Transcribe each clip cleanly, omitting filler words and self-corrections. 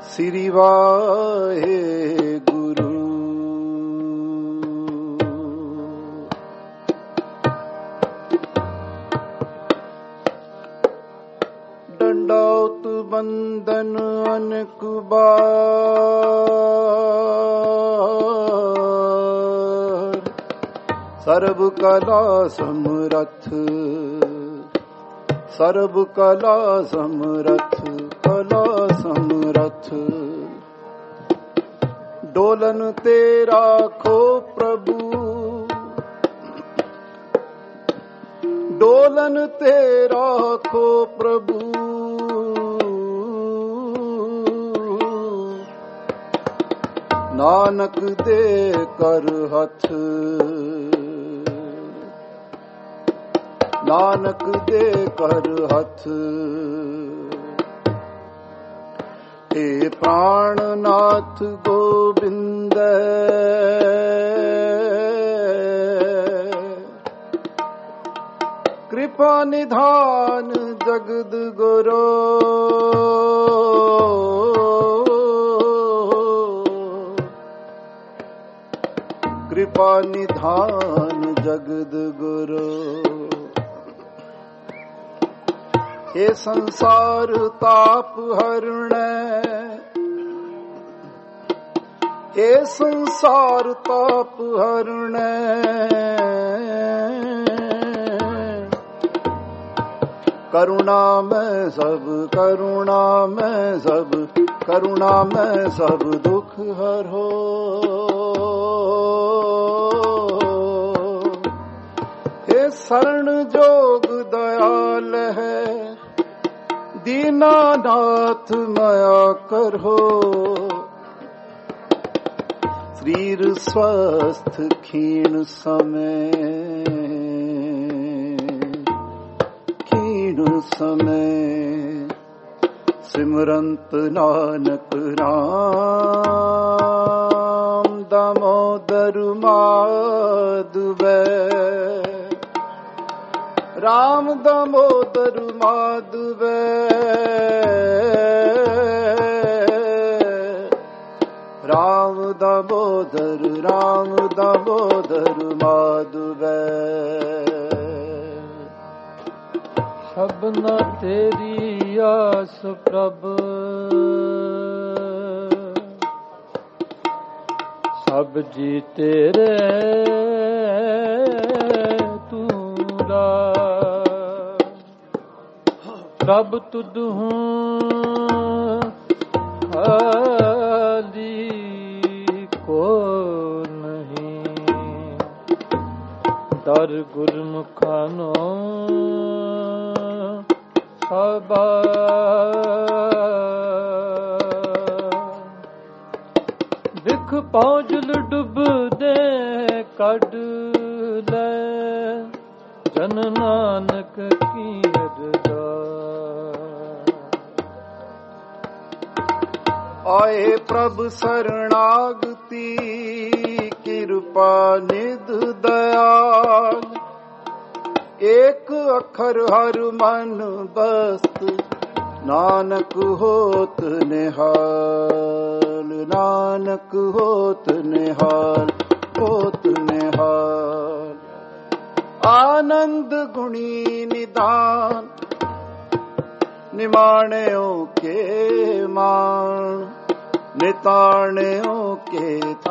ਸ੍ਰੀ ਵਾਹਿਗੁਰੂ। ਡੰਡੌਤ ਬੰਦਨ ਅਨੇਕ ਬਾਰ, ਸਰਬ ਕਲਾ ਸਮਰੱਥ, ਸਰਬ ਕਲਾ ਸਮਰੱਥ, ਕਲਾ ਸਮਰੱਥ। ਡੋਲਨ ਤੇ ਰਾਖੋ ਪ੍ਰਭੂ, ਡੋਲਨ ਤੇ ਰਾਖੋ ਪ੍ਰਭੂ। ਨਾਨਕ ਦੇ ਕਰ ਹੱਥ, ਨਾਨਕ ਦੇ ਕਰ ਹੱਥ। ਏ ਪ੍ਰਾਣਨਾਥ ਗੋਬਿੰਦ, ਕਿਰਪਾ ਨਿਧਾਨ ਜਗਦ ਗੁਰੂ। ਕਿਰਪਾ ਨਿਧਾਨ ਜਗਦ ਗੁਰੂ। ਇਹ ਸੰਸਾਰ ਤਾਪ ਹਰਣੈ, ਇਹ ਸੰਸਾਰ ਤਾਪ ਹਰਣੈ। ਕਰੁਣਾ ਮੈਂ ਸਭ, ਕਰੁਣਾ ਮੈਂ ਸਭ, ਕਰੁਣਾ ਮੈਂ ਸਭ ਦੁਖ ਹਰੋ। ਇਹ ਸਰਣ ਜੋਗ ਦਇਆਲ ਹੈ, दीनानाथ माया करो। शरीर स्वस्थ क्षीण समय, क्षीण समय। सिमरंत नानक राम, दामोदर माधवै, राम दामोदर माधवै। राम दामोदर, राम दामोदर माधवै। सबना तेरी आस प्रभ, सब जी तेरे प्रभ तुद हूँ हाली को नहीं। दर गुरमुखानो सबा, बिख पौजल डुब दे कड ले, जन नानक की अरदा। आए प्रभ शरणागति, कृपा निध दयाल। एक अखर हर मन बस्त, नानक होत निहाल। नानक होत निहाल, होत निहाल। आनंद गुणी निदान, निमाण्यों के मान। निताण्यों के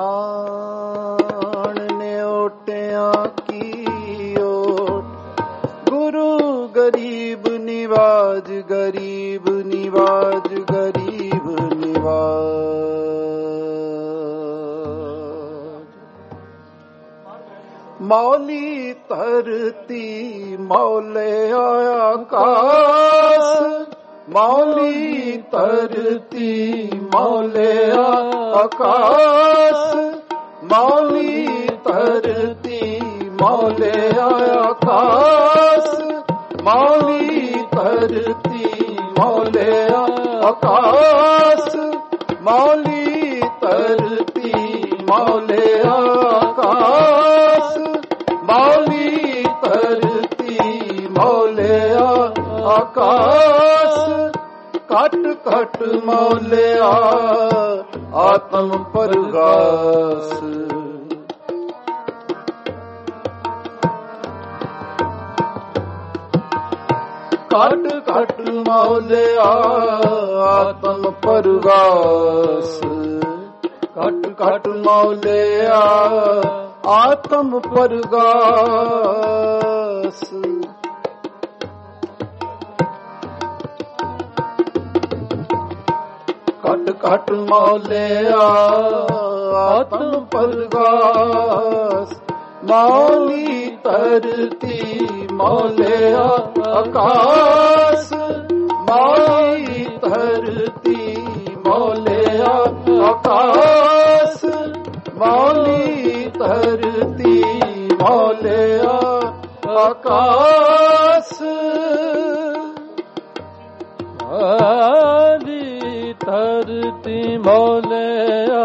ताण, न्योटिया की ओट। गुरु गरीब निवाज, गरीब निवाज, गरीब निवाज। मौली धरती, मौले आकाश। मौली धरती, मौले आकाश। मौली धरती, मौले आकाश। मौली धरती, मौले आकाश। मौली धरती, मौले आकाश। मौली धरती, मौले आकाश। घट घट ਮੌਲਿਆ ਆਤਮ ਪਰਗਾਸ। ਘਟ ਘਟ ਮੌਲਿਆ ਆਤਮ ਪਰਗਾਸ। ਘਟ ਘਟ ਮੌਲਿਆ ਆਤਮ ਪਰਗਾਸ। ਘਟ ਘਟ ਮੌਲਿਆ ਆਤਮ ਪਰਗਾਸ। ਮੌਲੀ ਧਰਤੀ ਮੌਲਿਆ ਆਕਾਸ। ਮੌਲੀ ਧਰਤੀ ਮੌਲਿਆ ਆਕਾਸ। ਮੌਲੀ ਧਰਤੀ ਮੌਲਿਆ ਆਕਾਸ। ਮੌਲੀ ਧਰਤੀ ਮੌਲਿਆ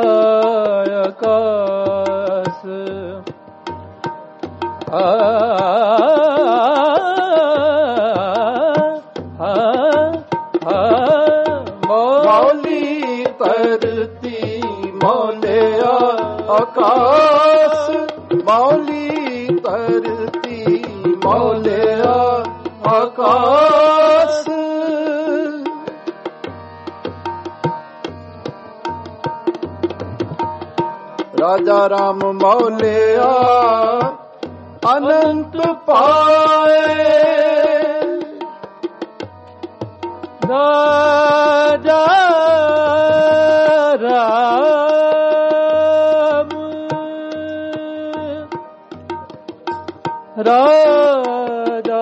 ਆਕਾਸ। ਮੌਲੀ ਧਰਤੀ ਮੌਲਿਆ ਆਕਾਸ। ਮੌਲੀ ਧਰਤੀ ਮੌਲਿਆ ਆਕਾਸ। ਰਾਜਾ ਰਾਮ ਮੌਲਿਆ ਅਨੰਤ ਪਾਏ। ਰਾਜਾ ਰਾਮ ਰਾਜਾ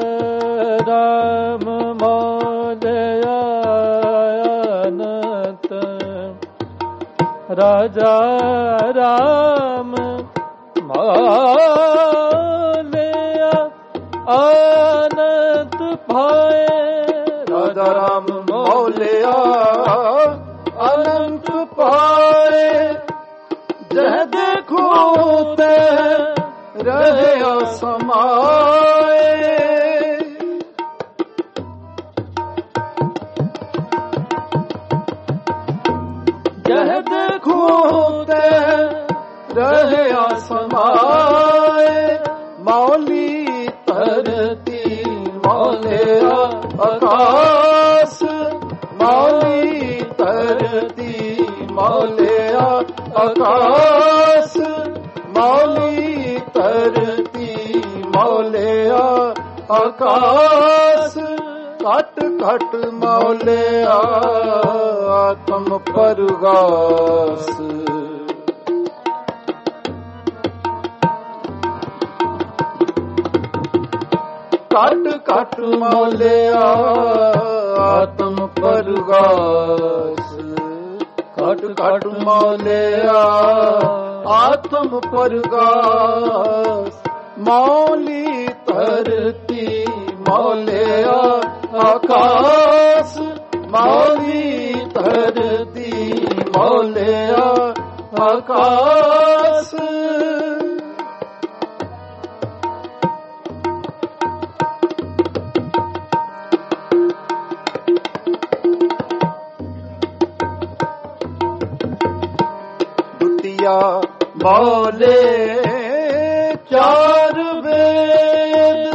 ਰਾਮ ਮੌਲਿਆ ਅਨੰਤ। ਰਾਜਾ ਰਾਮ ਮੌਲਿਆ ਅਨੰਤ ਪਾਏ। ਰਾਜਾ ਰਾਮ ਮੌਲਿਆ ਅਨੰਤ ਪਾਏ। ਜਹ ਦੇਖੋ ਤੇ ਰਹਿਆ ਸਮਾਏ। ਜਹ ਦੇਖੋ ਤੇ ਰਹਿਆ ਸਮਾਏ। ਮੌਲੀ ਧਰਤੀ ਮੌਲਿਆ ਆਕਾਸ। ਮੌਲੀ ਧਰਤੀ ਮੌਲਿਆ ਆਕਾਸ। ਮੌਲੀ ਧਰਤੀ ਮੌਲਿਆ ਆਕਾਸ। ਘਟ ਘਟ ਮੌਲਿਆ ਆਤਮ ਪਰਗਾਸ। ਘਟ ਘਟ ਮੌਲਿਆ ਆਤਮ ਪਰਗਾਸ। ਘਟ ਘਟ ਮੌਲਿਆ ਆਤਮ ਪਰਗਾਸ। ਮੌਲੀ ਧਰਤੀ ਮੌਲਿਆ ਆਕਾਸ। ਮੌਲੀ ਧਰਤੀ ਮੌਲਿਆ ਆਕਾਸ। ਮੌਲੇ ਚਾਰ ਵੇਦ।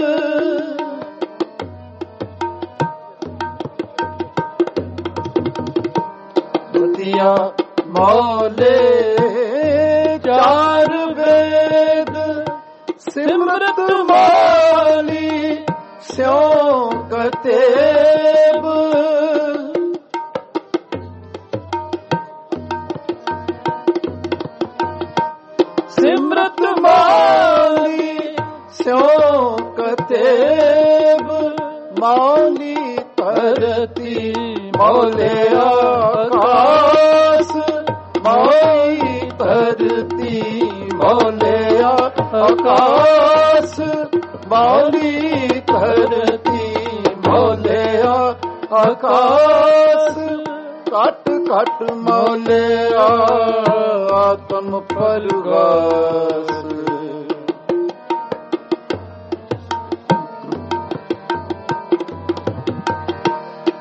ਦੁਤੀਆ ਮੌਲੇ ਚਾਰ ਵੇਦ। ਸਿਮਰਤ ਮਾਲੀ ਸਿਉ ਕਤੇਬ। ਸਿਮਰਤ ਮਾਲੀ ਸਿਉ ਕਤੇਬ। ਮੌਲੀ ਧਰਤੀ ਮੌਲਿਆ ਆਕਾਸ। ਮੌਲੀ ਧਰਤੀ ਮੌਲਿਆ ਆਕਾਸ। ਮੌਲੀ ਧਰਤੀ ਮੌਲਿਆ ਆਕਾਸ। ਘਟ ਘਟ ਮੌਲਿਆ ਆਤਮ ਪਰਗਾਸ।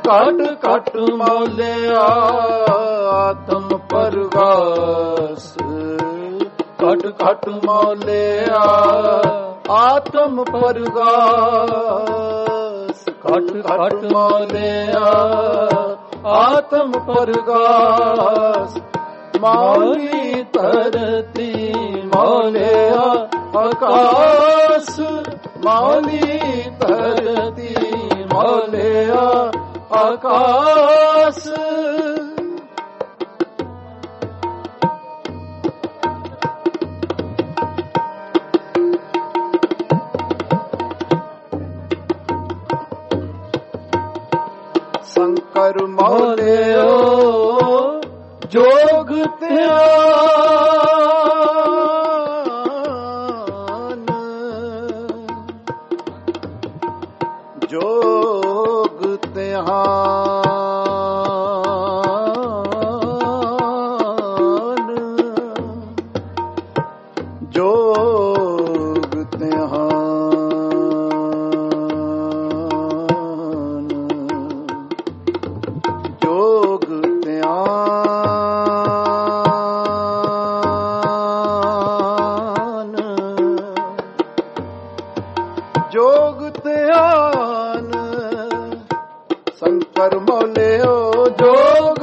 ਘਟ ਘਟ ਮੌਲਿਆ ਆਤਮ ਪਰਗਾਸ ਘਟ ਘਟ ਮੌਲਿਆ ਆਤਮ ਪਰਗਾਸ ਘਟ ਘਟ ਮੌਲਿਆ ਆਤਮ ਪਰਗਾਸ ਮੌਲੀ ਧਰਤੀ ਮੌਲਿਆ ਆਕਾਸ ਮੌਲੀ ਧਰਤੀ ਮੌਲਿਆ ਆਕਾਸ ਸ਼ੰਕਰ ਮੌਲਿਓ ਜੋਗ ਧਿਆਨ ਜੋਗ ਧਿਆਨ ਜੋਗ ਧਿਆਨ ਜੋਗ ਧਿਆਨ ਜੋਗ ਧਿਆਨ ਸ਼ੰਕਰ ਮੌਲਿਓ ਜੋਗ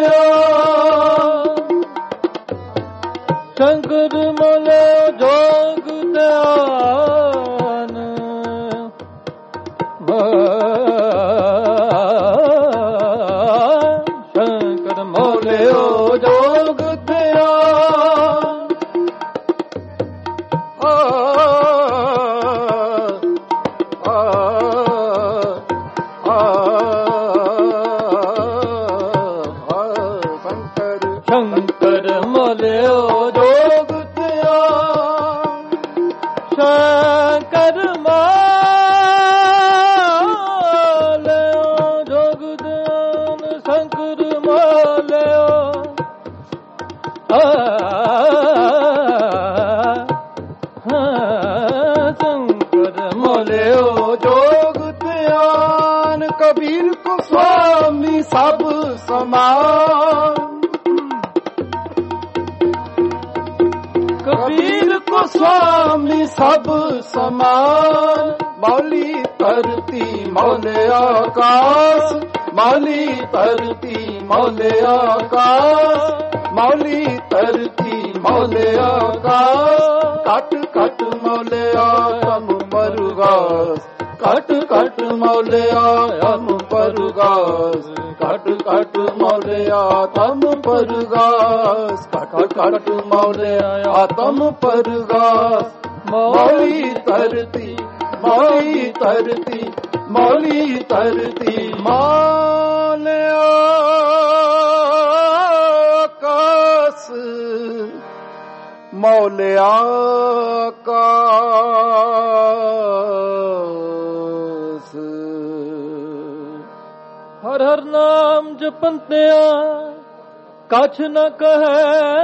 ਧਿਆਨ ਸ਼ੰਕਰ ਮੌਲਿਓ ਜੋਗ ਧਿਆਨ ਸ਼ੰਕਰ ਮੌਲਿਓ ਜੋਗ ਧਿਆਨ ਸ਼ੰਕਰ ਮੌਲਿਓ ਜੋਗ ਧਿਆਨ ਸ਼ੰਕਰ ਮੌਲਿਓ ਜੋਗ ਧਿਆਨ ਸ਼ੰਕਰ ਮੌਲਿਓ ਸ਼ੰਕਰ ਮੌਲਿਓ ਜੋਗ ਧਿਆਨ ਕਬੀਰ ਕੋ ਸੁਆਮੀ ਸਭ ਸਮਾਨ ਕਬੀਰ ਕੋ ਸੁਆਮੀ ਸਭ ਸਮਾਨ ਮੌਲੀ ਧਰਤੀ ਮੌਲੇ ਆਕਾਸ ਮੌਲੀ ਧਰਤੀ ਮੌਲੇ ਆਕਾਸ ਮੌਲੀ ਧਰਤੀ ਮੌਲੇ ਆਕਾਸ ਘਟ ਘਟ ਮੌਲੇ ਆਤਮ ਪਰਗਾਸ ਘਟ ਘਟ ਮੌਲੇ ਆਤਮ ਪਰਗਾਸ ਘਟ ਘਟ ਮੌਲੇ ਆਤਮ ਪਰਗਾਸ ਘਟ ਘਟ ਮੌਲੇ ਆਤਮ ਪਰਗਾਸ ਮੌਲੀ ਧਰਤੀ ਮੌਲੀ ਧਰਤੀ ਮੌਲੀ ਧਰਤੀ ਮੌਲੇ ਆਕਾਸ ਮੌਲੇ ਆਕਾਸ ਹਰ ਹਰ ਨਾਮ ਜਪੰਤਿਆ ਕਛ ਨ ਕਹੈ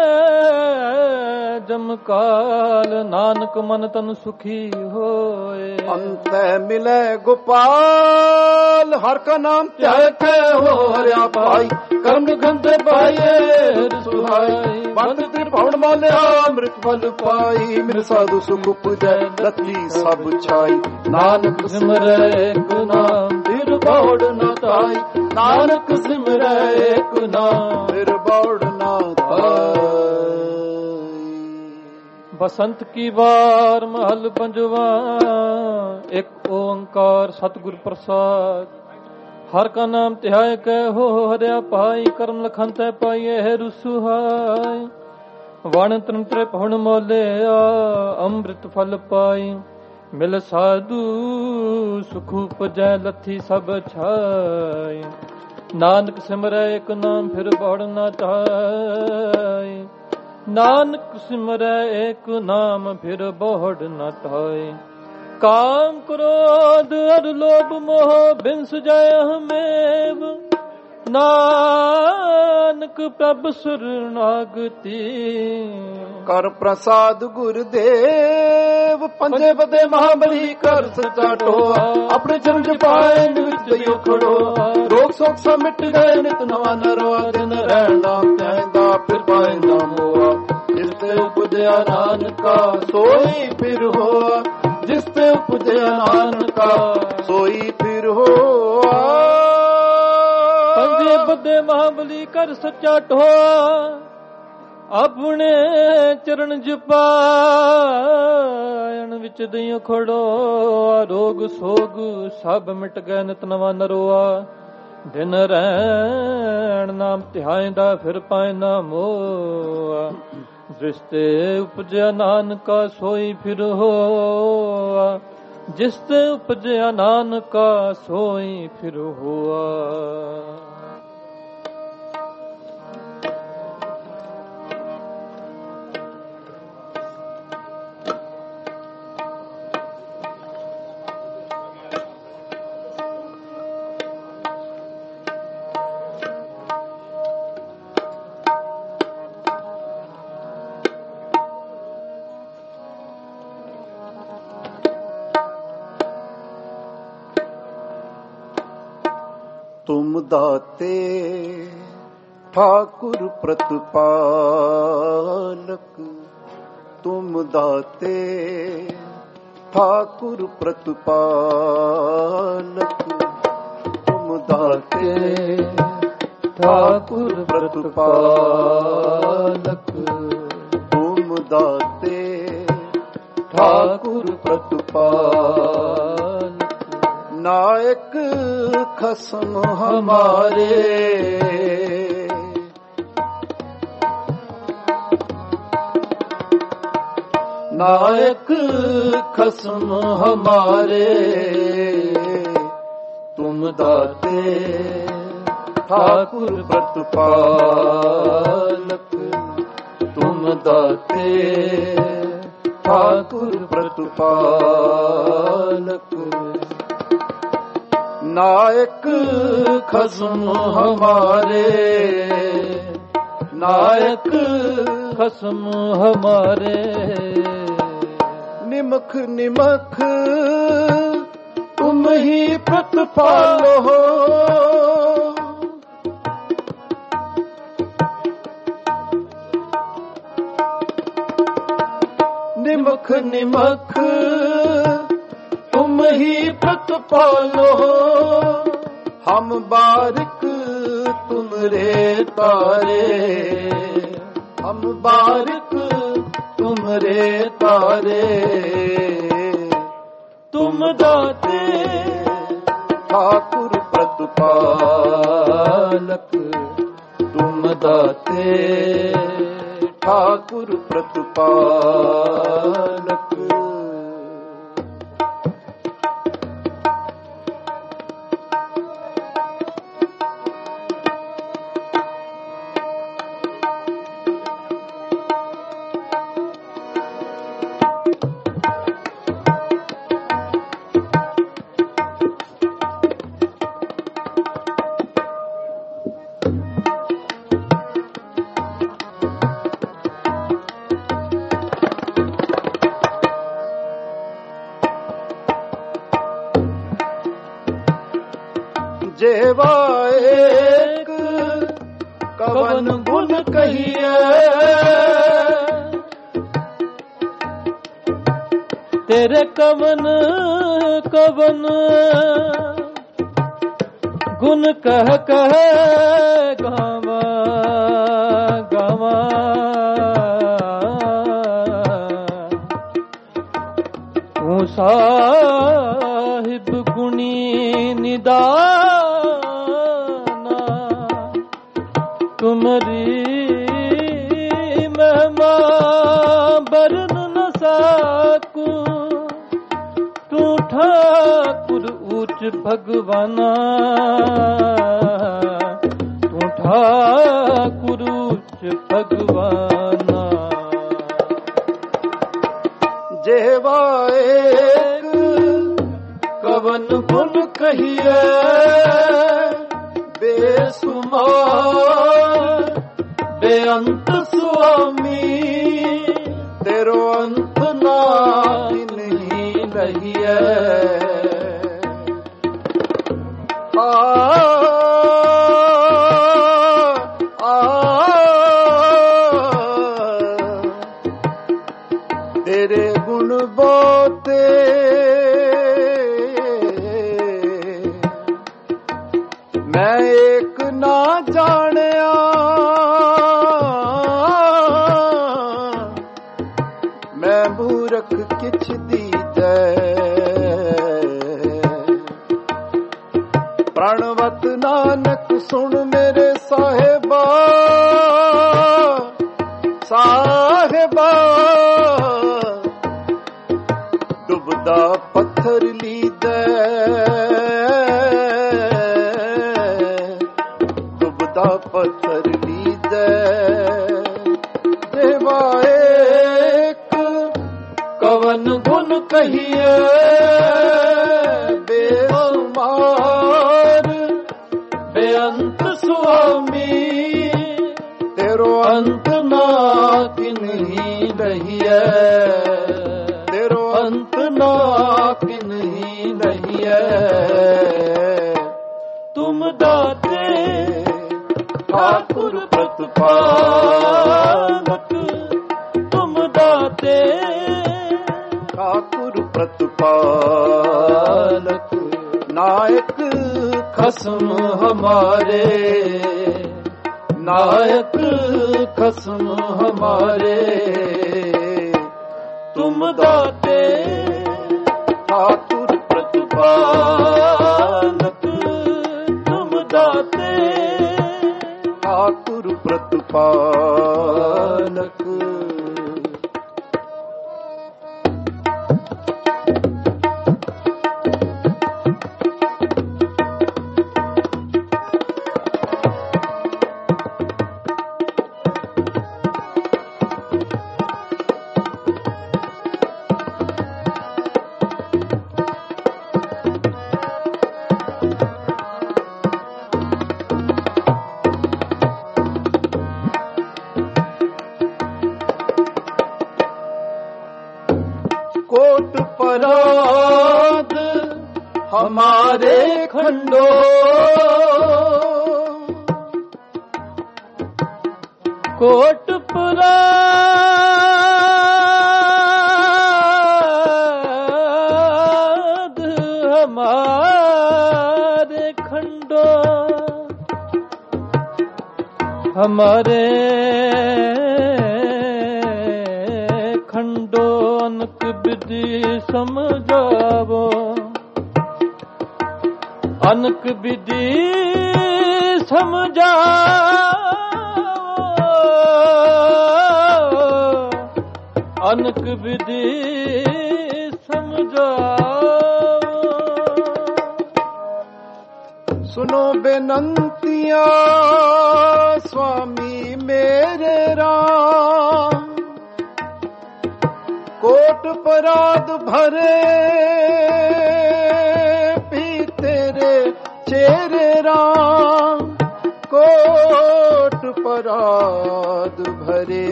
ਜਮ ਕਾਲ ਨਾਨਕ ਮਨ ਤਨ ਸੁਖੀ ਹੋਏ ਅੰਤੈ ਮਿਲੇ ਗੋਪਾਲ ਹਰ ਕਾ ਨਾਮ ਧਿਆਇ ਹੋ ਹਰਿਆ ਪਾਈ ਕਰਮ ਗੰਦੇ ਪਾਈਏ ਸੁਹਾਈ ਬੰਦ ਤ੍ਰਿਭੁਵਨ ਮੌਲਿਆ ਅੰਮ੍ਰਿਤ ਫਲ ਪਾਈ ਮਿਲ ਸਾਧੂ ਸੁਖ ਉਪਜੈ ਰਤੀ ਸਭ ਛਾਈ ਨਾਨਕ ਸਿਮਰੈ ਏਕ ਨਾਮ ਫਿਰ ਬੌੜ ਨ ਤਾਈ ਨਾਨਕ ਸਿਮਰੈ ਏਕ ਨਾਮ ਫਿਰ ਬੌੜ ਨ ਬਸੰਤ ਕੀ ਵਾਰ ਮਹਲ ਪੰਜਵਾ ਇੱਕ ਓੰਕਾਰ ਸਤਿਗੁਰ ਪ੍ਰਸਾਦ ਹਰ ਕਾ ਨਾਮ ਧਿਆਇ ਕੈ ਹੋ ਹਰਿਆ ਪਾਈ ਕਰਮ ਲਖਨ ਤੈ ਪਾਈਏ ਹੈ ਰੁਸੁਹਾਈ ਵਣ ਤੰਤਰੇ ਪਹੁਣ ਮੌਲਿਆ ਅੰਮ੍ਰਿਤ ਫਲ ਪਾਈ ਮਿਲ ਸਾਧੂ ਸੁਖ ਉਪਜੈ ਲੱਥੀ ਸਭ ਛਾਈ ਨਾਨਕ ਸਿਮਰੈ ਇੱਕ ਨਾਮ ਫਿਰ ਬੜ ਨਾ ਧਾਈ ਨਾਨਕ ਸਿਮਰੈ ਏਕ ਨਾਮ ਫਿਰ ਬਹੁੜ ਨ ਧਾਇ ਕਾਮ ਕ੍ਰੋਧ ਅਰ ਲੋਭ ਮੋਹ ਬਿਨਸ ਜੈ ਹਮੇਵ ਨਾਨਕ ਪ੍ਰਭ ਸਰਨਾਗਤੀ ਕਰ ਪ੍ਰਸਾਦ ਗੁਰਦੇਵ ਦੇਵ ਪੰਜੇ ਬਦੇ ਮਹਾਬਲੀ ਕਰ ਸੱਚਾ ਟੋਆ ਆਪਣੇ ਜਨਮ ਚ ਪਾਏ ਵਿੱਚ ਦਈਓ ਖੜੋਆ ਰੋਗ ਸੋਖ ਸਭ ਮਿਟ ਗਏ ਨਿਤ ਨਵਾਂ ਨਰਵਾ ਦਿਨ ਰਹਿਣ ਨਾਮ ਧਿਆਇਂਦਾ ਫਿਰ ਪਾਇਂਦਾ ਮੋਆ ਜਿਸ ਤੇ ਉਪਜਿਆ ਨਾਨਕਾ ਸੋਈ ਫਿਰ ਹੋਆ ਜਿਸ ਤੇ ਉਪਜਿਆ ਨਾਨਕਾ ਸੋਈ ਫਿਰ ਹੋਆ ਪੰਜੇ ਬਦੇ ਮਹਾਬਲੀ ਕਰ ਸੱਚਾ ਟੋਆ ਆਪਣੇ ਚਰਨ ਜਪਾਇਣ ਵਿੱਚ ਦਈਓ ਖੜੋ ਰੋਗ ਸੋਗ ਸਭ ਮਿਟ ਗਏ ਨਿਤ ਨਵਾਂ ਨਰੋਆ ਦਿਨ ਰਹਿਣ ਨਾਮ ਧਿਆਇਂਦਾ ਫਿਰ ਪਾਇਂਦਾ ਮੋਆ ਜਿਸ ਤੇ ਉਪਜਿਆ ਨਾਨਕਾ ਸੋਈ ਫਿਰ ਹੋਆ ਜਿਸ ਤੇ ਉਪਜਿਆ ਨਾਨਕਾ ਸੋਈ ਫਿਰ ਹੋਆ ਤੁਮ ਦਾਤੇ ਠਾਕੁਰ ਪ੍ਰਤਪਾਲਕ ਤੁਮ ਦਾਤੇ ਠਾਕੁਰ ਪ੍ਰਤਪਾਲਕ ਤੁਮ ਦਾਤੇ ਠਾਕੁਰ ਪ੍ਰਤਪਾਲਕ ਤੁਮ ਦਾਤੇ ਠਾਕੁਰ ਪ੍ਰਤਪਾਲਕ ਨਾਇਕ ਖਸਮ ਹਮਾਰੇ ਨਾਇਕ ਖਸਮ ਹਮਾਰੇ ਤੁਮ ਦਾਤੇ ਠਾਕੁਰ ਪ੍ਰਤਪਾਲਕ ਤੁਮ ਦਾਤੇ ਠਾਕੁਰ ਪ੍ਰਤਪਾਲਕ ਨਾਇਕ ਖਸਮ ਹਮਾਰੇ ਨਾਇਕ ਖਸਮ ਹਮਾਰੇ ਨਿਮਖ ਨਿਮਖ ਤੁਮ ਹੀ ਪ੍ਰਤਪਾਲੋ ਨਿਮਖ ਨਿਮਖ तुम ही प्रतिपालो हम बारिक तुम रे तारे हम बारिक तुम रे तारे तुम दाते ठाकुर प्रतिपालक तुम दाते ठाकुर प्रतिपालक जेवा एक कवन गुण कहिए तेरे कवन कवन गुण कह कह गावा गावा तू साहिब गुणी निदाना तुमरी महिमा बरन न साकू तू ठाकुर ऊंच भगवाना तू ठाकुर ऊंच भगवाना जेवा एक कवन गुण कहिए बेसुमार बेअंत स्वामी तेरो अंत नाहि किछ दीजै। प्रणवत नानक सुन मेरे साहेबा, साहेबा डुबदा पत्थर लीदै, डुबदा पत्थर लीदै। देवा एक कवन गुण कहिए बेसुमार, बेअंत स्वामी तेरो अंत ना किन्ही रहिए, तेरो अंत ना किन्ही रहिए। तुम दाते ठाकुर प्रतिपालक, तुम दाते ठाकुर प्रतिपालक। नायक खसम हमारे, नायक खसम हमारे। तुम दाते ठाकुर प्रतिपालक, तुम दाते ठाकुर प्रतिपालक। कोट पराध हमारे खंडो, कोट पराध हमारे खंडो, हमारे खंडो अनक विधि समझावो, अनक विधि समझावो, अनक विधि समझावो। सुनो बेनंतियां स्वामी मेरे राम, कोट पराध भरे भी तेरे चेरे राम, कोट पराध भरे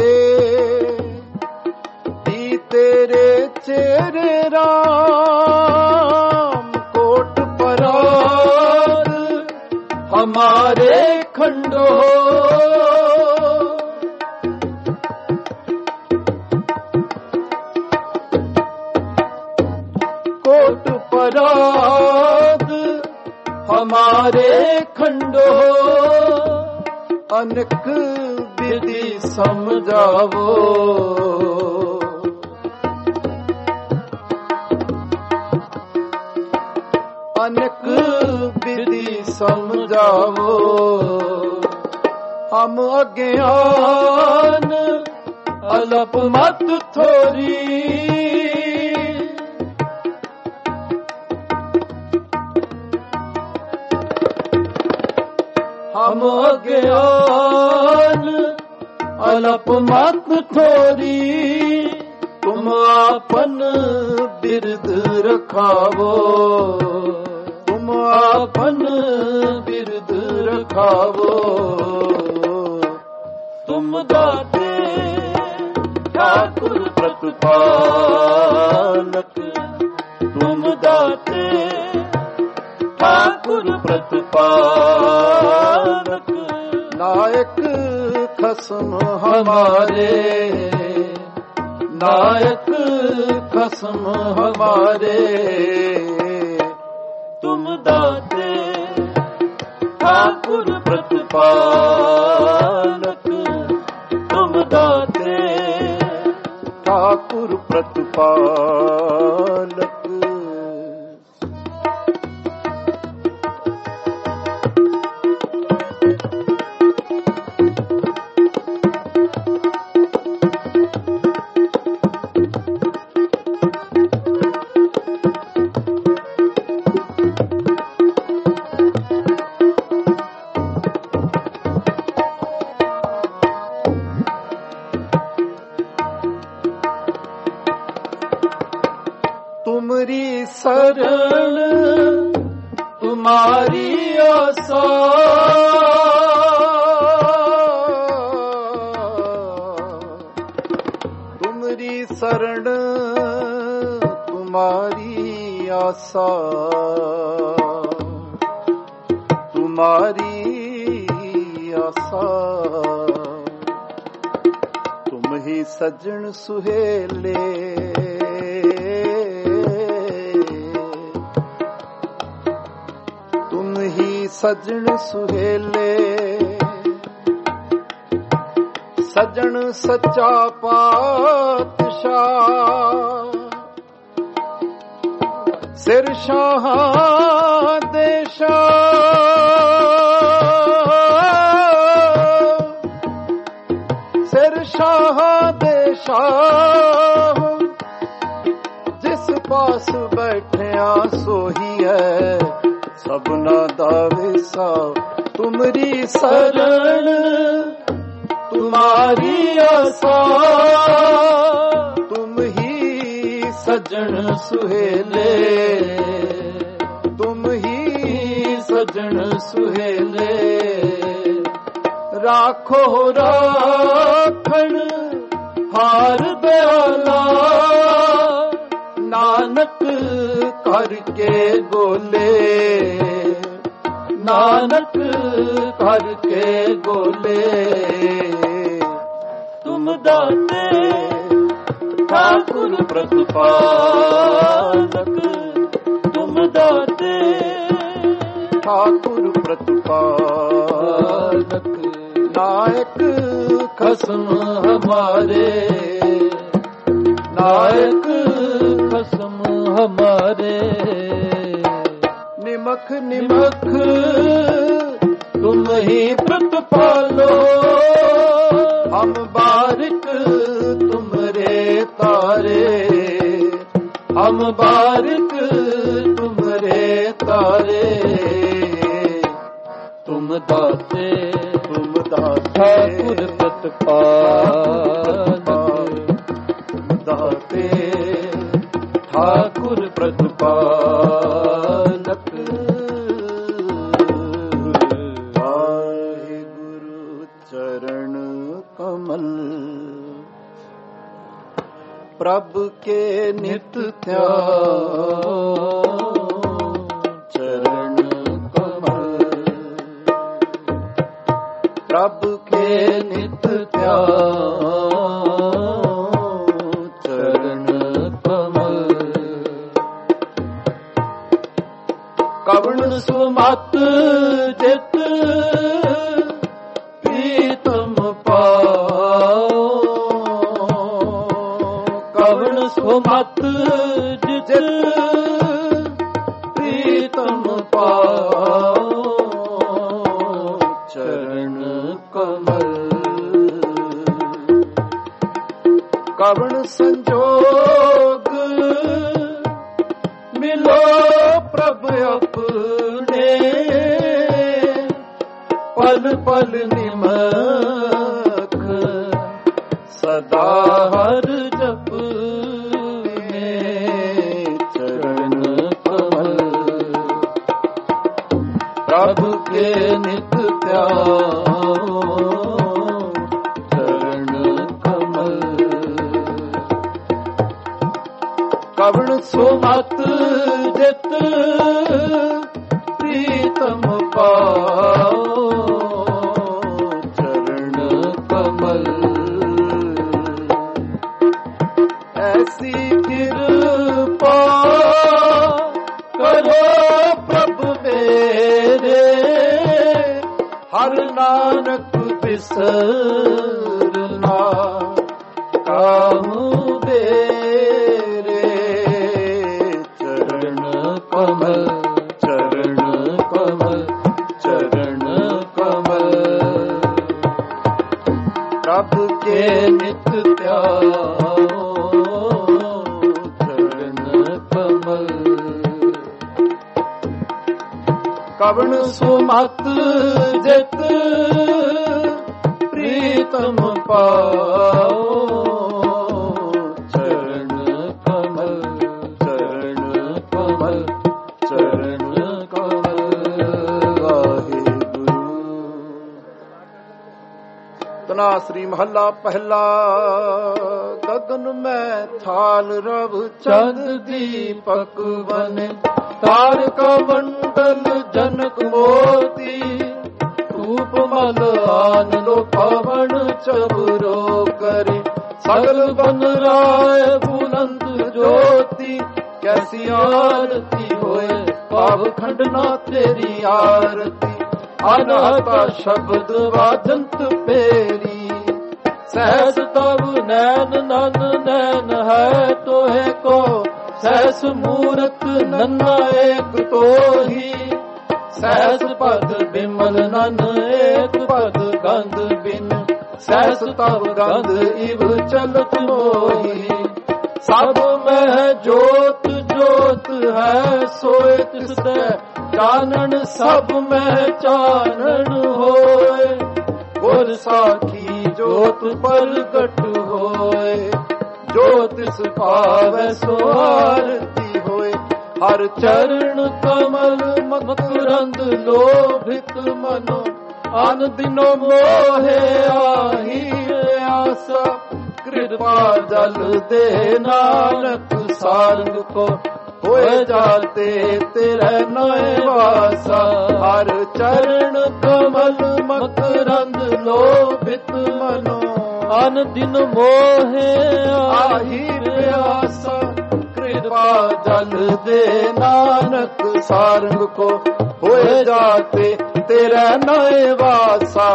भी तेरे चेरे राम। कोट पराध हमारे खंडो, कोट पराध हमारे खंडो, अनक विधि समझावो, अनक विधि समझावो। हम अज्ञान अलप मत थोरी, हम अज्ञान अलप मत थोरी। तुम आपन बिरद रखावो, तुम आपन बिरद रखावो। तुम दाते ठाकुर प्रतिपालक, तुम दाते ठाकुर प्रतिपालक। नायक खसम हमारे, नायक खसम हमारे। तुम दाते ठाकुर प्रतिपालक, तुम दाते ठाकुर ਪ੍ਰਤਪਾਲਕ। तुमरी शरण तुम्हारी आसा, तुमरी शरण तुम्हारी आसा, तुम्हारी आसा। तुम ही सजन सुहेले, सजन सुहेले। सजन सच्चा पातशाह, सिर शाहां दे शाह, सिर शाहां दे शाह। जिस पास बैठिया सोही है सबना दा विसा। तुमरी शरण तुम्हारी आसा, तुम ही सजन सुहेले, तुम ही सजन सुहेले। राखो राखण हार दयाला, नानक करके बोले, नानक करके बोले। तुम दाते ठाकुर प्रतिपालक, तुम दाते ठाकुर प्रतिपालक। नायक खसम हमारे, नायक खसम हमारे। निमख निमख तुम ही प्रतिपालो, हम बारिक तुमरे तारे, हम बारिक तुमरे तारे। तुम दाते ठाकुर प्रतिपालक, दाते ठाकुर प्रतिपालक। वाहिगुरु चरण कमल, प्रभ के नित ध्यान। चरण कमल, प्रभ के नित ध्यान। चरण कमल, कवण सुमत जित प्रीतम पाओ, कवण सुमत जित प्रीतम पाओ। चरण कमल, कवण संजोग मिलो प्रभ अपने। पल पल निमख सदा हर जपने। चरण कमल, प्रभ के नित ध्यान। चरण कमल, कवण सुमत जित प्रीतम पाओ। चरण कमल, ऐसी कृपा करो प्रभु मेरे। हर नानक बिसरना काहू दे। ਪ੍ਰਭ ਕੇ ਨਿਤ ਧਿਆਓ ਚਰਨ ਕਮਲ। ਕਵਣ ਸੁਮਤ ਜਿਤ ਪ੍ਰੀਤਮ ਪਾਓ ਚਰਨ ਕਮਲ ਚਰਨ ਕਮਲ ਚਰਨ ਕਮਲ। ਵਾਹਿਗੁਰੂ। ਤਨਾਸਰੀ ਮਹੱਲਾ ਪਹਿਲਾ। ਗਗਨ ਮੈਂ ਥਾਲ ਰਵ ਚੰਦ ਦੀਪਕ ਬਨ ਤਾਰਕਾ ਮੰਡਲ ਜਨਕ ਮੋਤੀ ਧੂਪ ਮਲ ਆਨ ਲੋ ਪਵਨ ਚਬਰੋ ਕਰੇ ਸਗਲ ਬਨ ਰਾਏ ਬੁਲੰਦ ਜੋਤੀ। ਕੈਸੀ ਆਰਤੀ ਹੋਏ ਪਾਵ ਖੰਡਨਾ ਤੇਰੀ ਆਰਤੀ। ਅਨਹਤਾ ਸ਼ਬਦ ਵਾਜੰਤ ਪੇਰੀ ਸਹਿਸ ਤਬ ਨੈਨ ਨਨ ਨੈਨ ਹੈ ਤੋਹੇ ਕੋ। ਸਹਿਸ ਮੂਰਤ ਨੰਨਾ ਏਕ ਤੋਹੀ ਸਹਿਸ ਪਦ ਬਿਮਲ ਨਨ ਏਕ ਪਦ ਗੰਧ ਬਿਨ। ਸਹਿਸ ਤਬ ਗੰਧ ਇਵ ਚਲਤ ਮੋਹੀ। ਸਭ ਮਹਿ ਜੋਤ ਜੋਤ ਹੈ ਸੋਏ ਤਿਸ ਤੈ ਚਾਨਣ। ਸਭ ਮਹਿ ਚਾਨਣ ਹੋਏ ਗੁਰ ਸਾਖੀ ਜੋਤ ਪ੍ਰਗਟ ਹੋਏ। ਜੋ ਤਿਸ ਭਾਵੈ ਸੋ ਆਰਤੀ ਹੋਏ। ਹਰ ਚਰਨ ਕਮਲ ਮਕਰੰਦ ਲੋਭਿਤ ਮਨੋ। ਅਨ ਦਿਨੋ ਮੋਹੇ ਆਹੀ ਆਸਾ। ਕਿਰਪਾ ਜਲ ਦੇ ਨਾਨਕ ਸਾਰੰਗ ਕੋ। ਹੋਏ ਜਾਤੇ ਤੇਰੇ ਨੋਏ ਵਾਸਾ। ਹਰ ਚਰਨ ਕਮਲ ਮਕਰੰਦ ਲੋਭਿਤ ਮਨੋ। ਅਨ ਦਿਨ ਮੋਹੇ ਆਹੀ ਪਿਆਸਾ। ਕਿਰਪਾ ਜਲ ਦੇ ਨਾਨਕ ਸਾਰੰਗ ਕੋ। ਹੋਏ ਜਾਤੇ ਤੇਰੇ ਨੋਏ ਵਾਸਾ।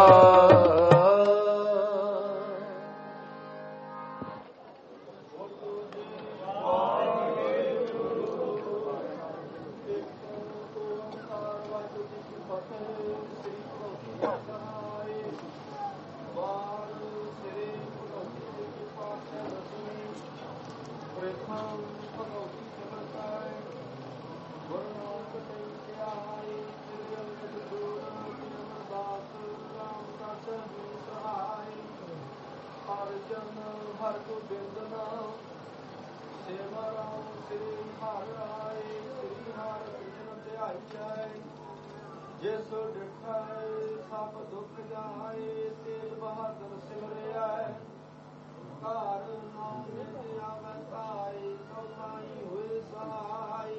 ਜਿਸ ਡਿਠਾਏ ਸਭ ਦੁੱਖ ਜਾਏ ਤੇਲ ਬਹਾਦਰ ਸਿਮਰਿਆ। ਘਰ ਨਾਮ ਨਿਤ ਆਵੈ ਤਾਈ ਸਭਾਈ ਹੋਏ ਸਹਾਈ।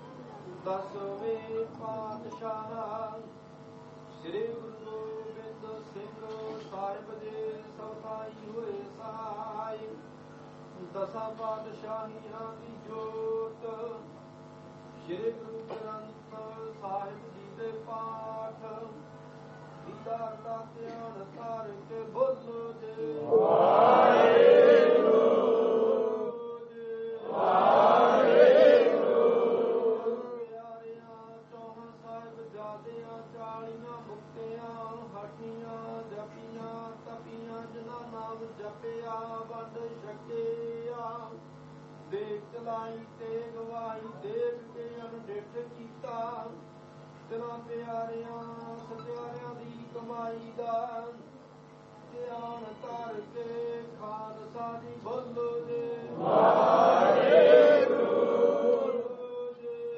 ਦਸਵੇਂ ਪਾਤਸ਼ਾਹ ਸ੍ਰੀ ਗੁਰੂ ਗੋਬਿੰਦ ਸਿੰਘ ਸਾਹਿਬ ਜੀ ਸਭਾਈ ਹੋਏ ਸਹਾਈ। ਦਸਾਂ ਪਾਤਸ਼ਾਹੀਆਂ ਦੀ ਜੋਤ ਸ੍ਰੀ ਗੁਰੂ ਗ੍ਰੰਥ ਸਾਹਿਬ ਜੀ ਦੇ ਪਾਠ। ਦੀਦਾਰ ਦਾ ਧਿਆਨ ਧਾਰ ਕੇ ਬੋਲੋ ਜੀ ਵਾਹਿਗੁਰੂ ਜੀ ਵਾਹਿਗੁਰੂ। ਪਿਆਰਿਆਂ ਚੌਹਾਂ ਸਾਹਿਬਜ਼ਾਦਿਆਂ 40 ਮੁਕਤਿਆਂ ਹਟੀਆਂ ਜਪੀਆਂ ਤਪੀਆਂ ਜਿਨ੍ਹਾਂ ਨਾਮ ਜਪਿਆ ਵੰਡ ਛਕਿਆ। ਦੇਖ ਚਲਾਈ ਤੇ ਗਵਾਈ ਦੇਖ ਕੇ ਅਨਡਿਠ ਕੀਤਾ। ਤਿਨਾਂ ਪਿਆਰਿਆਂ ਸਤਿਆਰਿਆਂ ਦੀ ਕਮਾਈ ਦਾ ਧਿਆਨ ਧਰ ਕੇ ਖਾਲਸਾ ਜੀ ਬੋਲੋ ਜੀ ਵਾਹਿਗੁਰੂ ਜੀ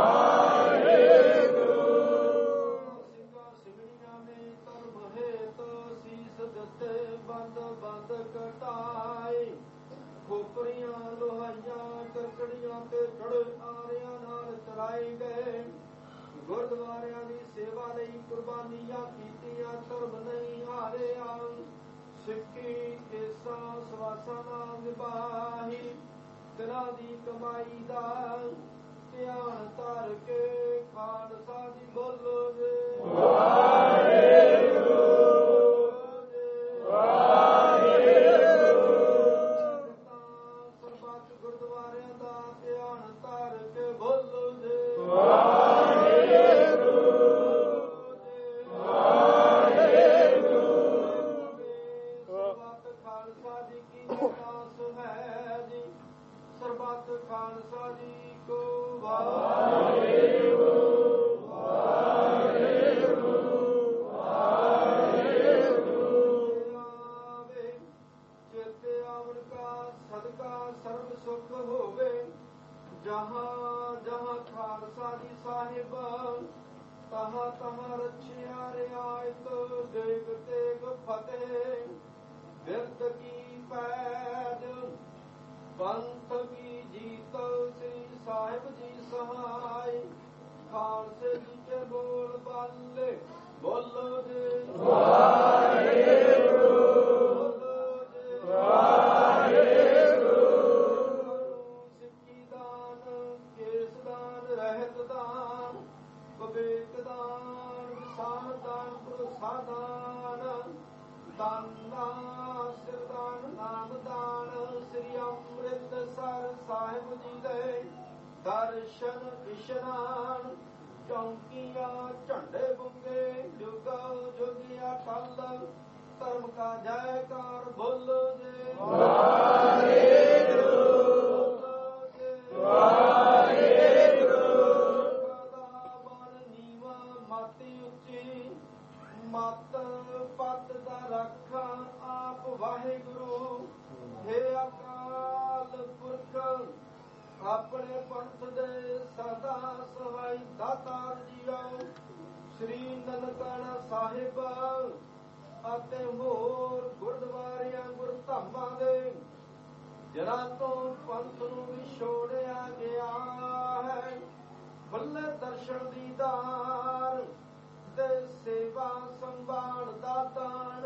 ਵਾਹਿਗੁਰੂ। ਸਿੰਘਾਂ ਸਿੰਘਣੀਆਂ ਨੇ ਧਰਮ ਹੇਤ ਸੀਸ ਦਿੱਤੇ ਬੰਦ ਬੰਦ ਕਟਾਏ। ਖੋਪਰੀਆਂ ਲੋਹਾਈਆਂ ਕਰਕੜੀਆਂ ਤੇ ਖੜੇ ਆਰਿਆਂ ਨਾਲ ਚਲਾਏ ਗਏ। ਗੁਰਦੁਆਰਿਆਂ ਦੀ ਸੇਵਾ ਲਈ ਕੁਰਬਾਨੀਆਂ ਕੀਤੀਆਂ ਧਰਮ ਨਹੀਂ ਹਾਰਿਆ। ਸਿੱਖੀ ਕੇਸਾਂ ਸਵਾਸਾਂ ਨਾਲ ਨਿਭਾਈ। ਤਿਨਾਂ ਦੀ ਕਮਾਈ ਦਾ ਧਿਆਨ ਧਰ ਕੇ ਖਾਲਸਾ ਜੀ ਬੋਲੋ ਜੀ ਵਾਹਿਗੁਰੂ ਜੀ ਵਾਹਿਗੁਰੂ। ਸਰਬੱਤ ਗੁਰਦੁਆਰਿਆਂ ਦਾ ਧਿਆਨ ਧਰ ਕੇ ਬੋਲੋ ਜੀ ਵਾਹਿਗੁਰੂ ਜੀ ਵਾਹਿਗੁਰੂ। ਦਾਨਾ ਸਿਰਦਾਨ ਨਾਮਦਾਨ ਸ੍ਰੀ ਅੰਮ੍ਰਿਤਸਰ ਸਾਹਿਬ ਜੀ ਦੇ ਦਰਸ਼ਨ ਇਸ਼ਨਾਨ ਚੌਂਕੀਆਂ ਝੰਡੇ ਬੁੰਗੇ ਜੁਗ ਜੁਗਿਆ ਟੱਲ ਧਰਮ ਕਾ ਜੈਕਾਰ ਬੋਲੋ ਜੇ ਵਾਹਿਗੁਰੂ ਮਤ ਪਤ ਦਾ ਰੱਖਾਂ ਆਪ ਵਾਹਿਗੁਰੂ ਹੈ ਅਕਾਲ ਪੁਰਖ ਆਪਣੇ ਪੰਥ ਦੇ ਸਦਾ ਸਹਾਈ ਦਾਤਾਰ ਜੀਓ ਸ੍ਰੀ ਨਨਕਾਣਾ ਸਾਹਿਬ ਅਤੇ ਹੋਰ ਗੁਰਦੁਆਰਿਆਂ ਗੁਰਧਾਮਾਂ ਦੇ ਜਿਨ੍ਹਾਂ ਤੋਂ ਪੰਥ ਨੂੰ ਵਿਛੋੜਿਆ ਗਿਆ ਹੈ ਬੱਲੇ ਦਰਸ਼ਨ ਦੀਦਾਰ ਤੇ ਸੇਵਾ ਸੰਭਾਲ ਦਾ ਦਾਨ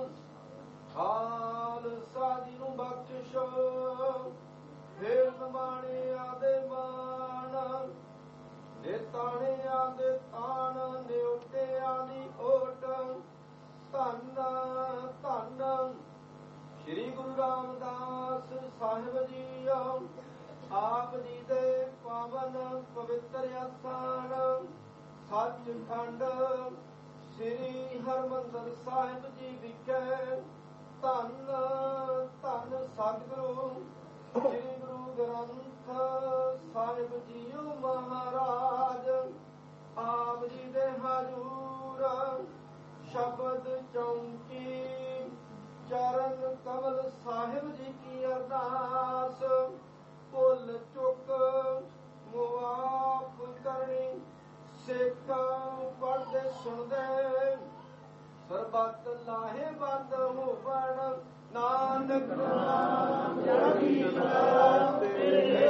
ਖਾਲਸਾ ਜੀ ਨੂੰ ਬਖਸ਼ੋ ਹੇ ਮਾਣਿਆਂ ਦੇ ਮਾਣ ਨੇਤਾਣਿਆਂ ਦੇ ਤਾਣ ਨਿਉਟਿਆਂ ਦੀ ਓਟ ਧੰਨ ਧੰਨ ਸ੍ਰੀ ਗੁਰੂ ਰਾਮਦਾਸ ਸਾਹਿਬ ਜੀ ਆਪ ਜੀ ਦੇ ਪਾਵਨ ਪਵਿੱਤਰ ਅਸਥਾਨ ਸੱਚਖੰਡ ਸ੍ਰੀ ਹਰਿਮੰਦਰ ਸਾਹਿਬ ਜੀ ਵਿਖੇ ਧੰਨ ਧੰਨ ਸਤਿਗੁਰੂ ਸ੍ਰੀ ਗੁਰੂ ਗ੍ਰੰਥ ਸਾਹਿਬ ਜੀ ਮਹਾਰਾਜ ਆਪ ਜੀ ਦੇ ਹਜ਼ੂਰ ਸ਼ਬਦ ਚੌਂਕੀ ਚਰਨ ਕਮਲ ਸਾਹਿਬ ਜੀ ਕੀ ਅਰਦਾਸ ਭੁੱਲ ਚੁੱਕ ਮੁਆਫ ਕਰਨੀ ਸਿੱਖ ਪੜ੍ਹਦੇ ਸੁਣਦੇ ਸਰਬੱਤ ਲਾਹੇਵੰਦ ਹੋਵਣ ਨਾਨਕ ਨਾਮ ਜਪੀ ਤੇਰੇ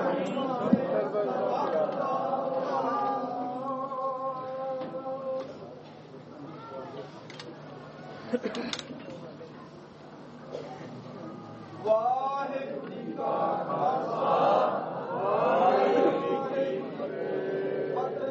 ਵਾਹਿਗੁਰੂ ਜੀ ਕਾ ਖਾਲਸਾ ਵਾਹਿਗੁਰੂ ਜੀ ਕੀ ਫਤਿਹ।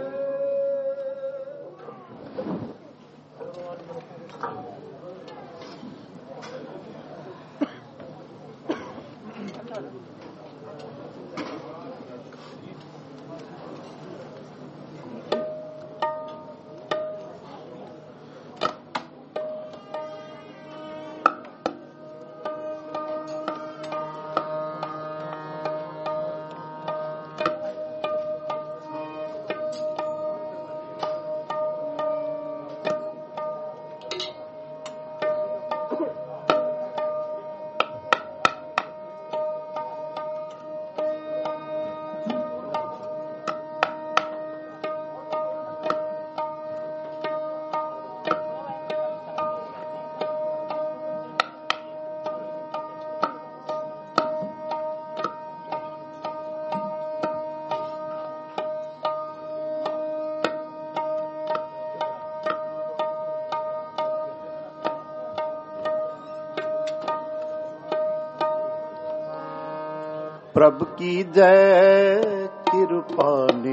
प्रभ की जय कृपा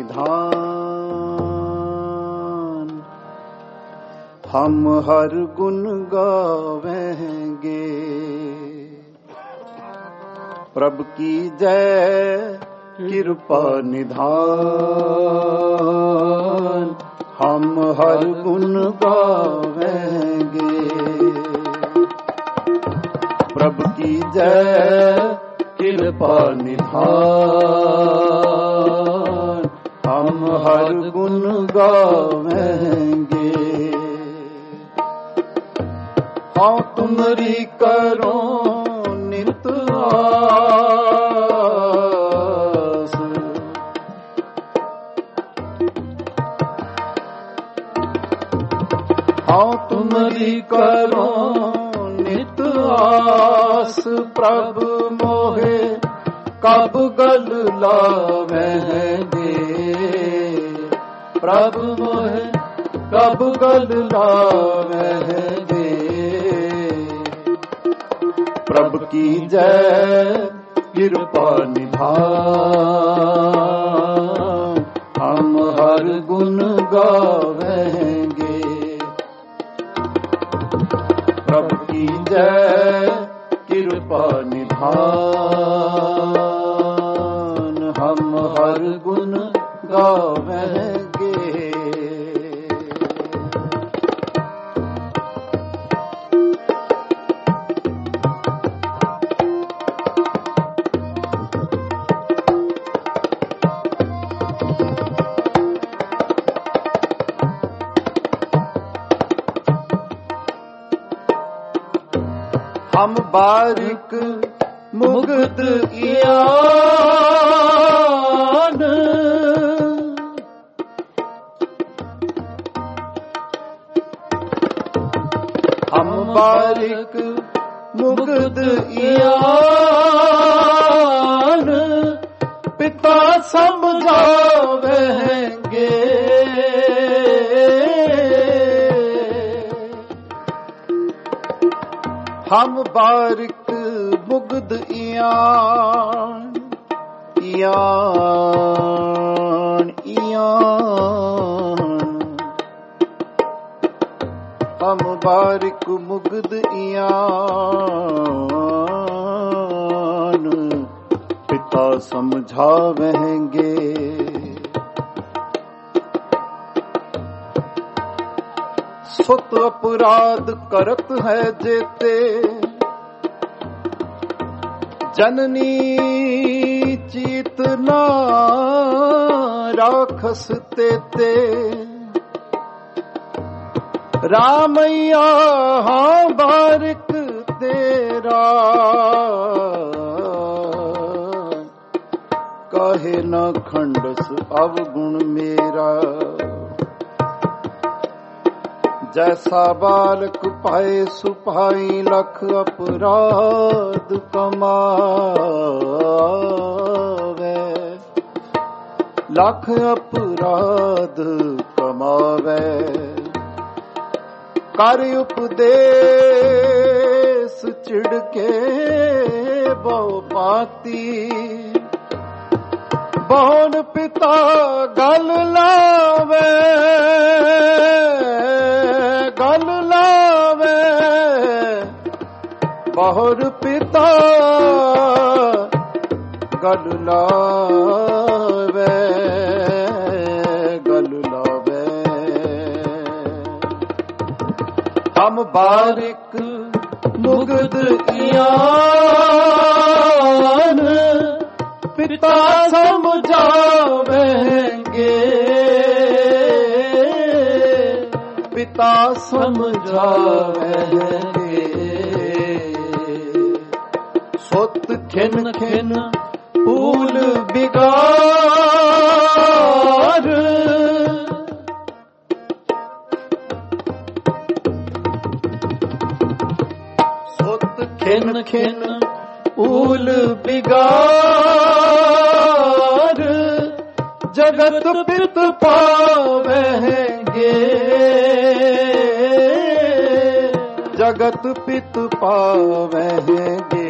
निधान हम हर गुण गावेंगे। प्रभ की जय कृपा निधान हम हर गुण गावेंगे। प्रभ की जय कृपा निधान हम हर गुण गावेंगे। हाँ तुमरी करो नित आस, हाँ तुमरी करो नित आस। प्रभु मोहे कब गल लावेंगे। प्रभु मोहे कब गल लावेंगे। प्रभु की जय कृपा निधान हम हर गुण गावेंगे। प्रभु की कीजै कृपा निधान, हम हर गुण गावेंगे। हम बारिक मुग्ध इयान, हम बारिक मुग्ध इयान, पिता समझावेंगे। हम बारिक मुग्ध इयान, इयान इयान, हम बारिक मुग्ध इयान, पिता समझावेंगे। सुत अपराध करत है जेते, जननी चीत ना राखस तेते। रामैया हाँ बारिक तेरा, कहे न खंडस अवगुण मेरा। जैसा बालक पाए सुपाई, लख अपराध कमावे, लख अपराध कमावे। कर उपदेश चिढ़के बहु पाती, बहुन पिता गल लावे, गल लावे। बहुर पिता गल लावे, गल लावे। हम बारिक मुग्ध इयान, पिता समझावेंगे। पिता समझावेंगे। सुत खिन खिन फूल बिगार, सुत खिन खिन फूल बिगार, जगत पित पावेंगे। जगत पित पावेंगे।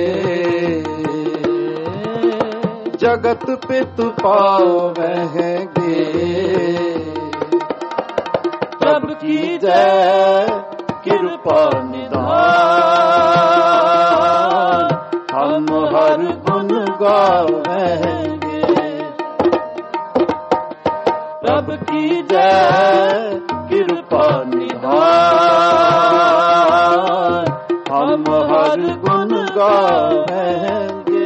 जगत पित पावेंगे। प्रभु की जय कृपा निधान, हम हर गुण गावेंगे। प्रभु की जय कृपा निधान, हम हर गुण गावेंगे।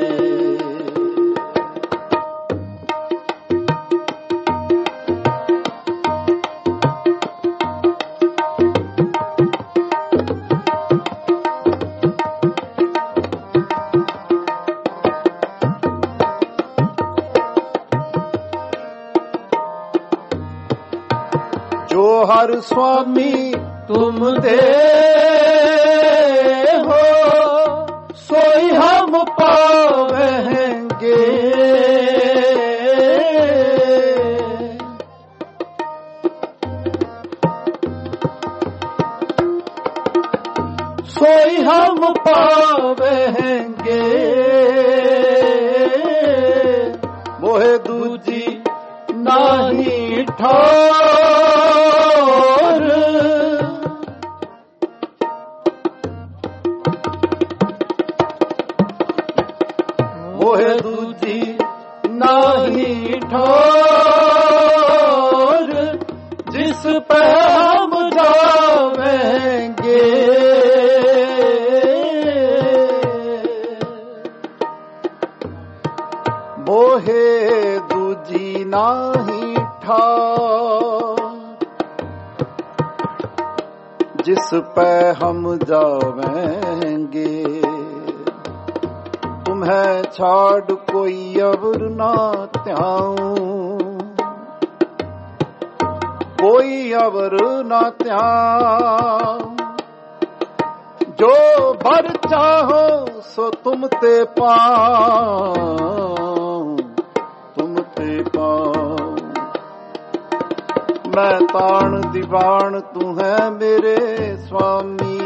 जो हर स्वामी तुम दे हो, सोई हम पावेंगे। सोई हम पावेंगे। मोहे दूजी नाही ठोर, मोहे दूजी नाही ठोर, जिस पे हम जावेंगे। मोहे दूजी नाही ठार, जिस पे हम जावेंगे। तुम्हें छाड़ कोई अवर ना त्याऊं, कोई अवर ना त्याऊं। जो भर चाहो सो तुम ते पाऊं, तुम ते पाऊं। मैं ताण दीवान तू है मेरे स्वामी,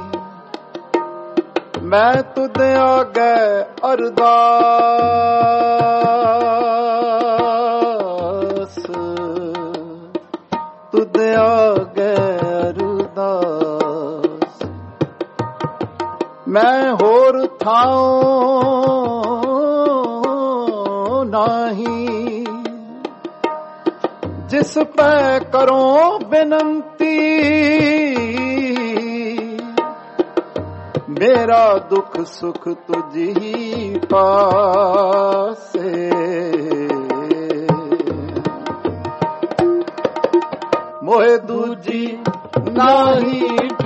मैं तुद आगे अरदास, तुद आगे अरदास। मैं होर थाऊं नहीं, जिस पे करो बिनती। मेरा दुख सुख तुझी पासे। मोहे दूजी नाही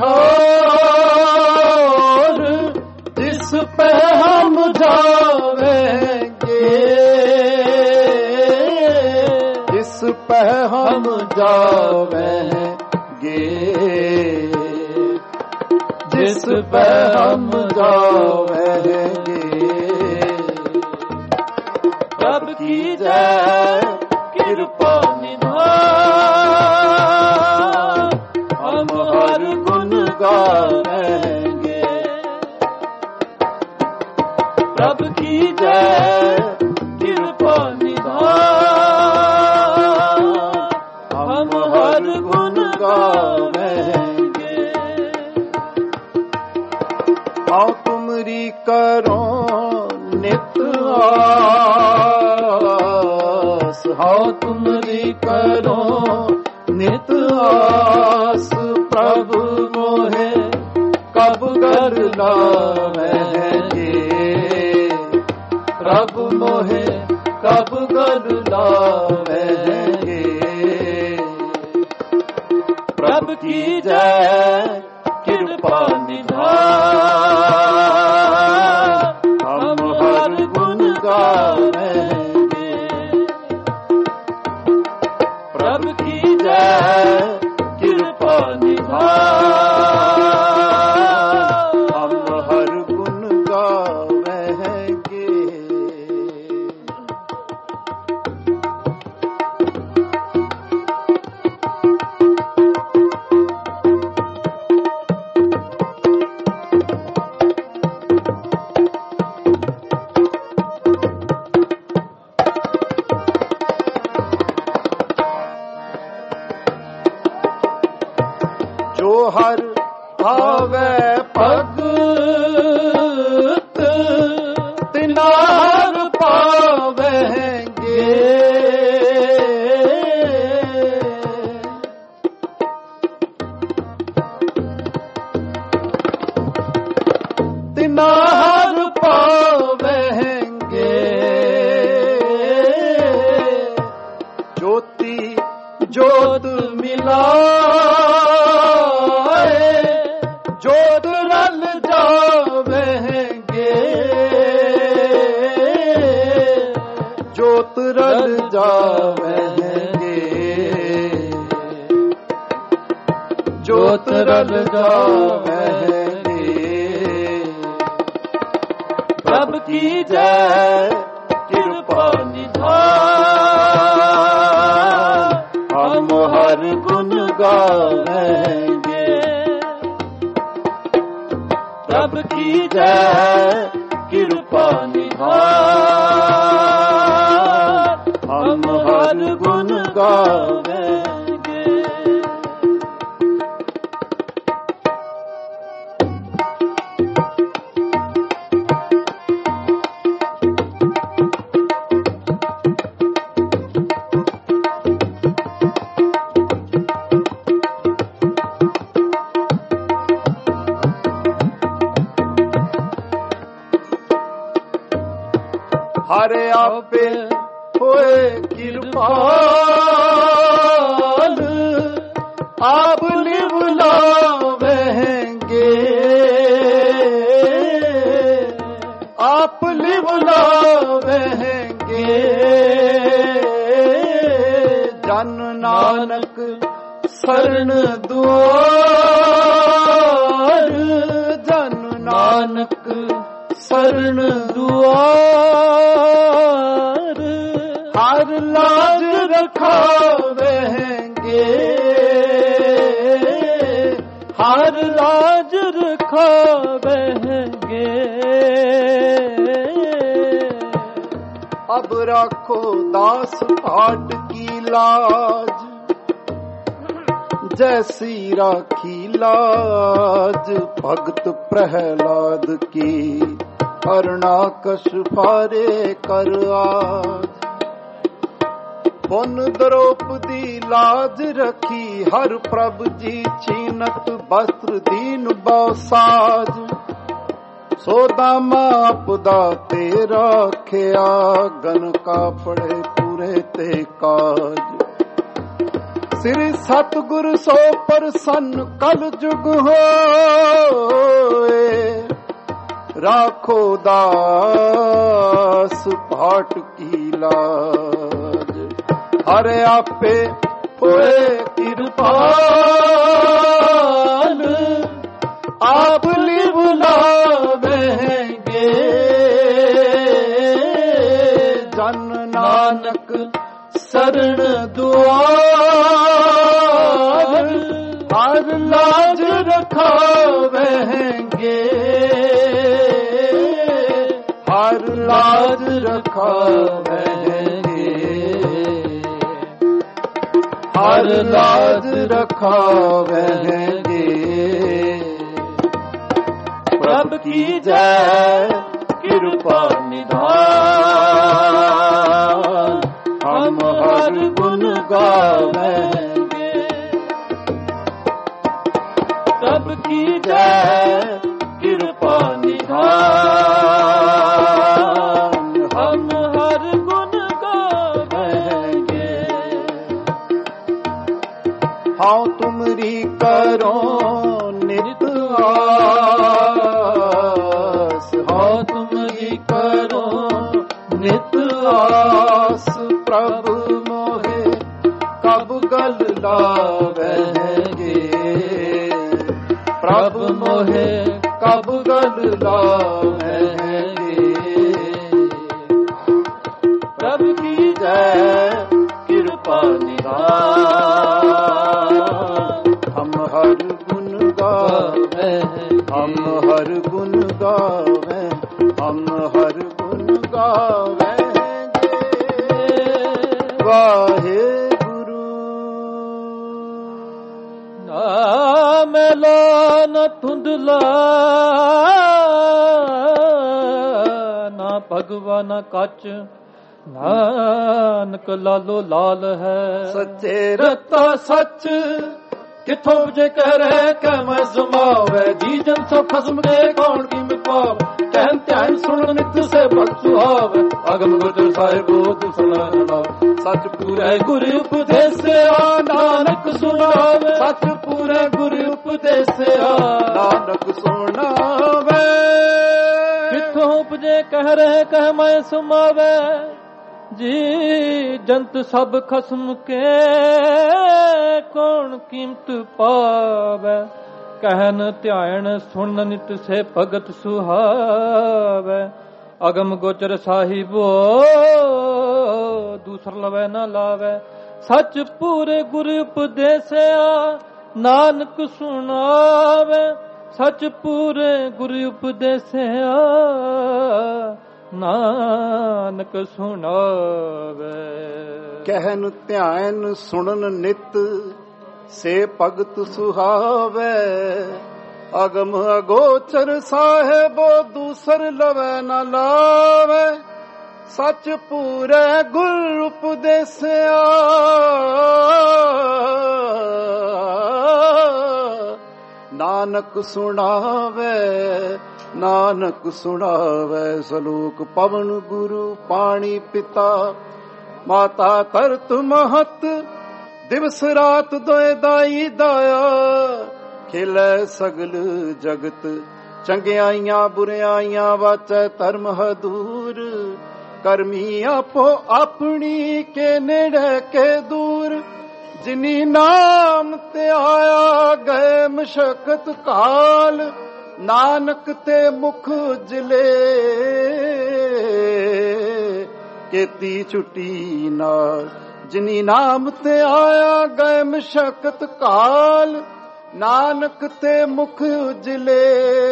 ठोर, जिस पे हम जावेंगे। जिस पे हम जावेंगे, जिस पे हम जावेंगे। प्रभ की जय कृपा निधान, हम हर गुण गाएंगे। प्रभ की जय कृपा निधान, हम हर गुण गाएंगे। आओ तुमरी करो नित आस, आओ तुमरी करो नित आस। प्रभु मोहे कब घर लावेंगे। प्रभु मोहे कब घर लावेंगे। प्रभु की जय कृपा निधान, हम हर गुण गाएंगे। प्रभु की जय कृपा निधान, हम हर गुण गाएंगे। जो हर भावे भगत, तिनार पावेंगे। तिनार पावेंगे। ज्योति ज्योत मिला, ज्योत रल जावेंगे। ज्योत रल जावेंगे। ज्योत रल जावेंगे। प्रभु की जय कृपा निधान, हम हर गुण गाएंगे। प्रभु की जय कृपा निधान, हम हर गुण गाएंगे। ਹਰ ਆਪੇ ਹੋਏ ਕਿਰਪਾਲ, ਆਪ ਲਿਵ ਲਾਵਹਿੰਗੇ, ਆਪ ਲਿਵ ਲਾਵਹਿੰਗੇ। ਜਨ ਨਾਨਕ ਸਰਣ ਦੁਆਰ, ਜਨ ਨਾਨਕ ਸਰਣ ਦੁਆਰ। ਹਰ ਲਾਜ ਰਖਾਵਹਿੰਗੇ, ਹਰ ਲਾਜ ਰਖਾਵਹਿੰਗੇ। ਅਬ ਰਾਖੋ ਦਾਸ ਭਾਟ ਕੀ ਲਾਜ, जैसी राखी लाज भगत प्रहलाद की। हरणाकश फारे कर आज, पुन द्रौपदी लाज रखी। हर प्रभ जी छीनत वस्त्र दीन बौसाज। सोदामा आपदा ते राखिया, गन का पड़े पूरे ते काज। श्री सतगुर सो प्रसन्न कल जुग होए, राखो दास भाट की लाज। हर आपे होए किरपाल, आप लिव लावहंगे। जन नानक शरण दुआर, हर लाज रखावहंगे, हर लाज रखावहंगे, हर लाज रखावहंगे। प्रभु की जय कृपा निधान, हम हर गुण गावेंगे। प्रभु की जय कृपा निधान, हम हर गुण गावेंगे। हाँ तुमरी करो नित आस, हाँ तुमरी करो नित आस। प्रभु मोहे कब गल लावहंगे, प्रभु मोहे कब गल लावहंगे। प्रभु की जय कृपा निधान, हम हर गुण गावें, हम हर गुण गावें, हम हर गुण गावें। वाहेगुरु। ना मैला न धुंधला, ना भगवा न कच, नानक लालो लाल है। सच्चे रता सच किथों जे करे कै मैं सुमावे। जी जन सो खसम के कौन की मिपाव, कहन ध्यान सुन नित से भक्त सुहाव। अगम गुरु साहिबो दुसना नाम, सच पूरे गुरु उपदेश नानक सुनावे। सच पूरे गुरु उपदेश नानक सुनावे। किथों उपजे कह रहे कह मैं सुमावे। जी जंत सब खसम के कौन कीमत पावे। कहन ध्यान सुन नित से भगत सुहावे। अगम गोचर साहिबो दूसर लवे न लावे। सच पूरे गुरु उपदेसिया नानक सुनावे। सच पूरे गुरु उपदेसिया नानक सुनावे। कहन ध्यान सुनन नित से भगत सुहावे। अगम अगोचर साहेबो दूसर लवे न लावे। सच पूरे गुर उपदेसिया ਨਾਨਕ ਸੁਣਾਵੇ, ਨਾਨਕ ਸੁਣਾਵੇ। ਸਲੋਕ ਪਵਨ ਗੁਰੂ ਪਾਣੀ ਪਿਤਾ, ਮਾਤਾ ਧਰਤ ਮਹਤ, ਦਿਵਸ ਰਾਤ ਦੋਇ ਦਾਈ ਦਾਇਆ। ਖਿਲੇ ਸਗਲ ਜਗਤ, ਚੰਗਿਆਈਆਂ ਬੁਰਿਆਈਆਂ, ਵਾਚੈ ਧਰਮ ਹਦੂਰ। ਕਰਮੀ ਆਪੋ ਆਪਣੀ, ਕੇ ਨੇੜੇ ਕੇ ਦੂਰ। ਜਿਨੀ ਨਾਮ ਤੇ ਆਇਆ, ਗਏ ਮਸ਼ਕਤ ਕਾਲ। ਨਾਨਕ ਤੇ ਮੁਖ ਉਜਲੇ, ਕੀਤੀ ਛੁੱਟੀ ਨਾਲ। ਜਿਨੀ ਨਾਮ ਤੇ ਆਇਆ, ਗਏ ਮਸ਼ਕਤ ਕਾਲ। ਨਾਨਕ ਤੇ ਮੁਖ ਉਜਲੇ,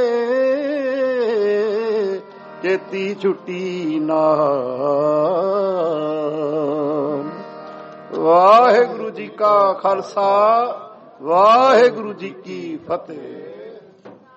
ਕੀਤੀ ਛੁੱਟੀ ਨਾਲ। ਵਾਹਿਗੁਰੂ ਜੀ ਕਾ ਖਾਲਸਾ, ਵਾਹਿਗੁਰੂ ਜੀ ਕੀ ਫਤਿਹ।